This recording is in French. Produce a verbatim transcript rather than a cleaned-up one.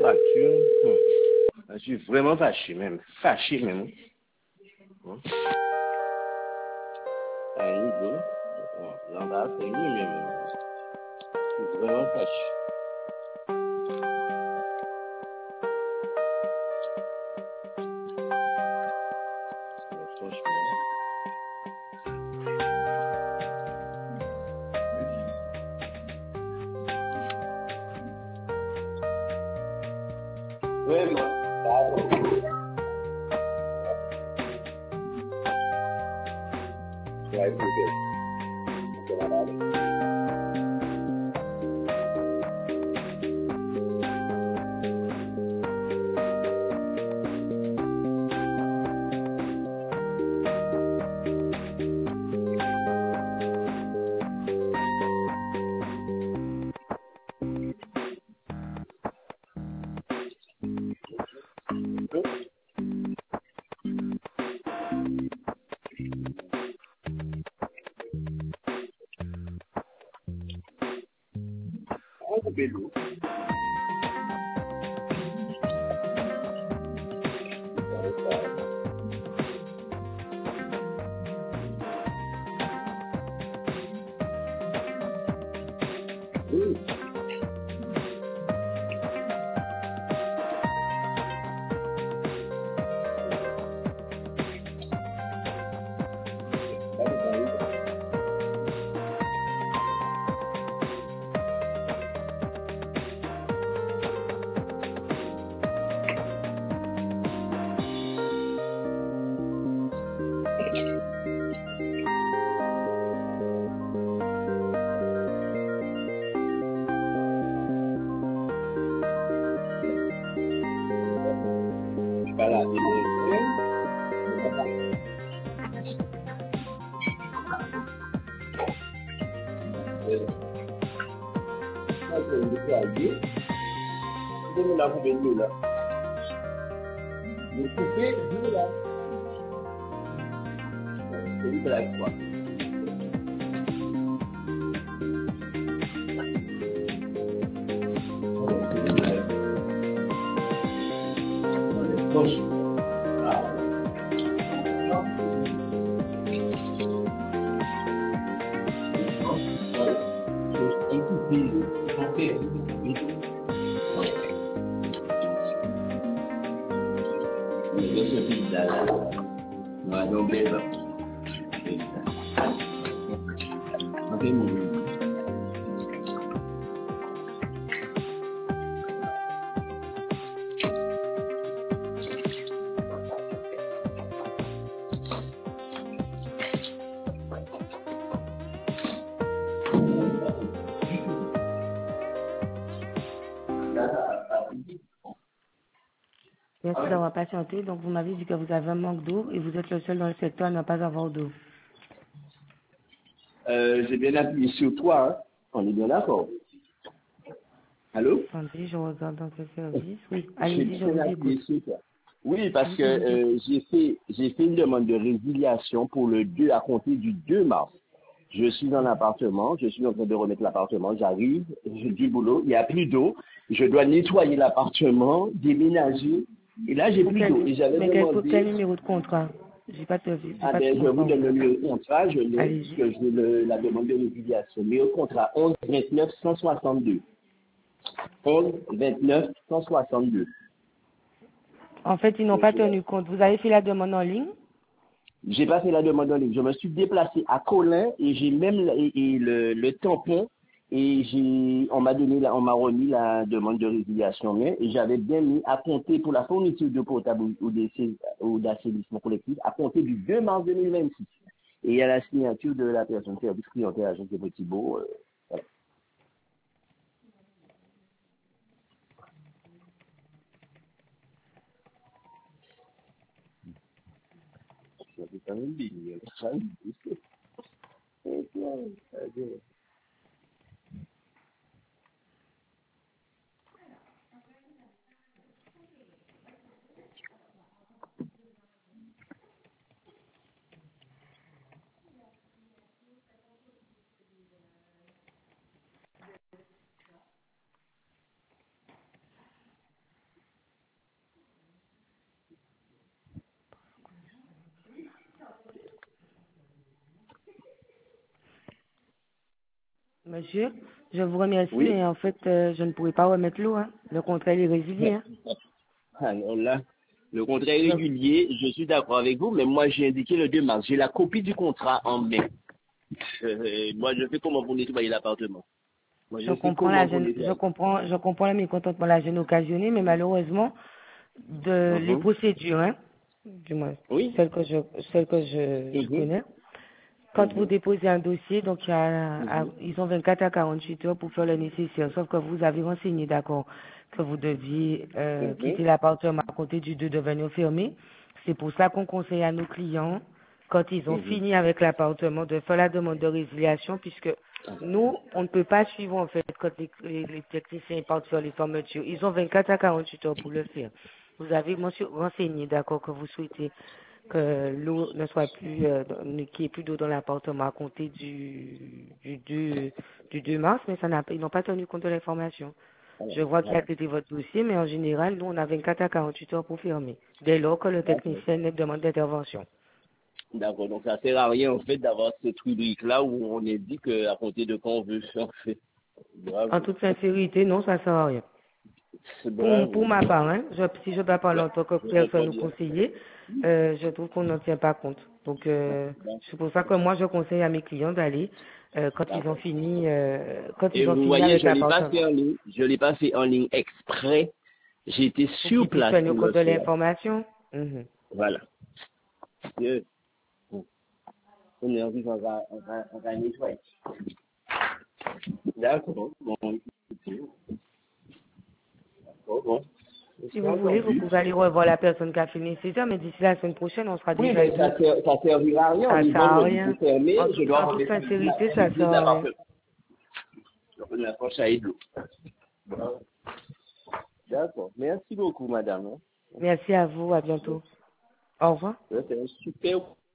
facture. Hum. Je suis vraiment fâché même. Fâché même. Hum. Ah, il est là, là, c'est lui-même. Je suis vraiment fâché. Franchement. Vraiment. Ouais, ok. C'est malade. On coupe l'eau. Oui. Voilà. Donne la coupe l'eau là. Le couper, vous là. C'est lui qui l'a quoi. Merci d'avoir patienté. Donc, vous m'avez dit que vous avez un manque d'eau et vous êtes le seul dans le secteur à ne pas avoir d'eau. Euh, j'ai bien appuyé sur toi, hein. On est bien d'accord. Allô? Attendez, je regarde dans quel service. Oui, J'ai allez-y, je bien vous appuyé écoute. sur toi. Oui, parce Oui, que je vous écoute. euh, j'ai fait j'ai fait une demande de résiliation pour le deux à compter du deux mars. Je suis dans l'appartement, je suis en train de remettre l'appartement, j'arrive, j'ai du boulot, il n'y a plus d'eau, je dois nettoyer l'appartement, déménager, et là j'ai Pour plus quel, d'eau. Et j'avais mais quel, quel demandé, numéro de contrat? J'ai pas de, j'ai ah pas de ben je contrat vous donne le ouvert. numéro de contrat, je l'ai, Allez-y. puisque je veux le- la demande de résiliation. Mais au contrat onze vingt-neuf cent soixante-deux. onze vingt-neuf cent soixante-deux. En fait, ils n'ont pas tenu compte. Vous avez fait la demande en ligne? J'ai pas fait la demande en ligne. Je me suis déplacé à Colin et j'ai même la- et, et le, le tampon et j'ai on m'a donné la- on m'a remis la demande de résiliation mais et j'avais bien mis à compter pour la fourniture de potable ou d'essai- ou d'assainissement collectif à compter du deux mars deux mille vingt-six. Et il y a la signature de la personne service clientèle agence de Petit-Beau. Euh, voilà. J'avais pas même dit, il y a ça, il dit, c'est bien, c'est bien. Monsieur, je vous remercie, Oui. mais en fait, euh, je ne pourrais pas remettre l'eau. Hein. Le contrat il est résilié. Hein. Alors là, le contrat est Je- régulier, je suis d'accord avec vous, mais moi j'ai indiqué le deux mars. J'ai la copie du contrat en main. Euh, moi, je fais comment pour nettoyer l'appartement. Moi, Je je sais comprends la comment pour gêne, je nettoyer. comprends, je comprends le mécontentement, la gêne occasionnée, mais malheureusement, de les Mhm. procédures, hein, du moins, Oui. celles que je, celles que je, je Mhm. connais. Quand vous Mhm. déposez un dossier, donc il y a, à- Mhm. ils ont vingt-quatre à quarante-huit heures pour faire le nécessaire. Sauf que vous avez renseigné, d'accord, que vous deviez euh, Mhm. quitter l'appartement à compter du deux de venir fermer. C'est pour ça qu'on conseille à nos clients, quand ils ont Mhm. fini avec l'appartement, de faire la demande de résiliation, puisque nous, on ne peut pas suivre en fait quand les, les- les techniciens partent faire les fermetures. Ils ont vingt-quatre à quarante-huit heures pour le faire. Vous avez mention- renseigné, d'accord, que vous souhaitez que l'eau ne soit plus, euh, dans- qu'il n'y ait plus d'eau dans l'appartement à compter du, du, deux, du deux mars, mais ça n'a, ils n'ont pas tenu compte de l'information. Voilà. Je vois qu'il a Voilà. traité votre dossier, mais en général, nous, on a vingt-quatre à quarante-huit heures pour fermer, dès lors que le D'accord. technicien demande d'intervention. D'accord. Donc, ça sert à rien, en fait, d'avoir cette rubrique-là où on indique qu'à compter de quand on veut faire, en fait. En Bravo. toute sincérité, non, ça sert à rien. C'est Pour, bravo. pour ma part, hein, je, si je dois parler Ouais. en tant que Je personne comprends ou bien. conseiller, euh, je trouve qu'on n'en tient pas compte. Donc, euh, c'est pour ça que moi, je conseille à mes clients d'aller, euh, quand ils ont D'accord. fini, euh, quand Et ils ont vous fini voyez, avec je ne l'ai pas l'appartement. fait en ligne. Je ne l'ai pas fait en ligne exprès. J'ai été Pour sur qu'ils puissent place tenir pour le compte de faire. l'information. Mhm. Voilà. Je- On est arrivé, on va, on va, on va nettoyer. D'accord. Bon, écoutez. D'accord, bon. Si C'est vous voulez, vous entendu. pouvez aller revoir la personne qui a fini ses heures, mais d'ici la semaine prochaine, on sera Oui, déjà mais deux. ça ne ça servira à rien. On Ça est sert à vendredi, c'est rien. fermé. En, Je tout- dois en toute remettre la sincérité, ça qualité sert de à rien. l'appartement. Donc, la poche à l'eau. Bon. D'accord. Merci beaucoup, madame. Merci à vous, à bientôt. Au revoir. C'est un super